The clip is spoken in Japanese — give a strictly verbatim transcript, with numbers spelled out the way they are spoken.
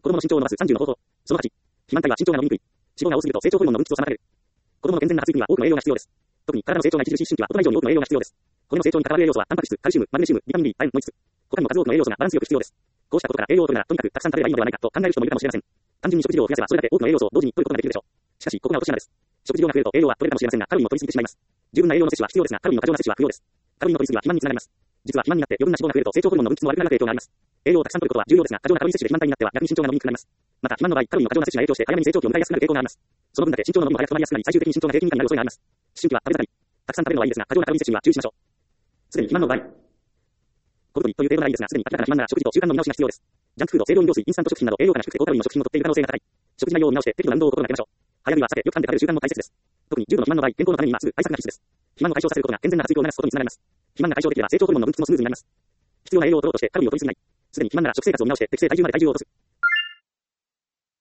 子供の身長を伸ばすさんじゅうの方法。そのはち、肥満体は身長が伸びにくい。脂肪が多すぎると成長ホルモンの分泌を妨げる。子供の健全な発育には多くの栄養が必要です。特に体の成長が著しい思春期は大人以上に多くの栄養が必要です。骨の成長に関わる栄養素はタンパク質、カルシウム、マグネシウム、ビタミン B、亜鉛、錳質。他にも数多くの栄養素がバランスよく必要です。こうしたことから栄養を取るならとにかくたくさん食べればいいのではないかと考える人もいるかもしれません。単純に食事量を増やせばそれだけ多くの栄養素を同時に取ることができるでしょう。しかしここが落とし穴です。食事量が増えると栄養は取れるかもしれませんがカロリーも取りすぎてしまいます。十分な栄養の摂取は必要ですがカロリーの過剰な摂取は不要です。カロリーの取りすぎは肥満につながります。実は肥満になって余分な脂肪が増えると成長ホルモンの分泌も悪くなる影響があります。栄養をたくさん取ることは重要ですが過剰なカロリー摂取で肥満体になっては逆に身長が伸びにくくなります。また肥満の場合カロリーの過剰な摂取が影響して早めに成長期を迎えやすくなる傾向があります。その分だけ身長の伸びも早く止まりやすくなり最終的に身長が平均以下になる恐れがあります。思春期は食べ盛り。たくさん食べるのはいいですが過剰なカロリー摂取には注意しましょう。すでに肥満の場合、小太りという程度ならいいですが、すでに明らかな肥満なら食事と習慣の見直しが必要です。ジャンクフード、清涼飲料水、インスタント食品など栄養価が低くて高カロリーの食品を取っている可能性が高い。食事内容を見直して適度な運動を心がけましょう。流行りは避け、よく噛んで食べる習慣も大切です。特に重度の肥満の場合、健康のために今すぐ対策が必須です。肥満を解消させることが健全な発育を促すことにつながります。肥満が解消できれば成長ホルモンの分泌もスムーズになります。必要な栄養を取ろうとしてカロリーを取りすぎない。すでに肥満なら食生活を見直して適正体重まで体重を落とす。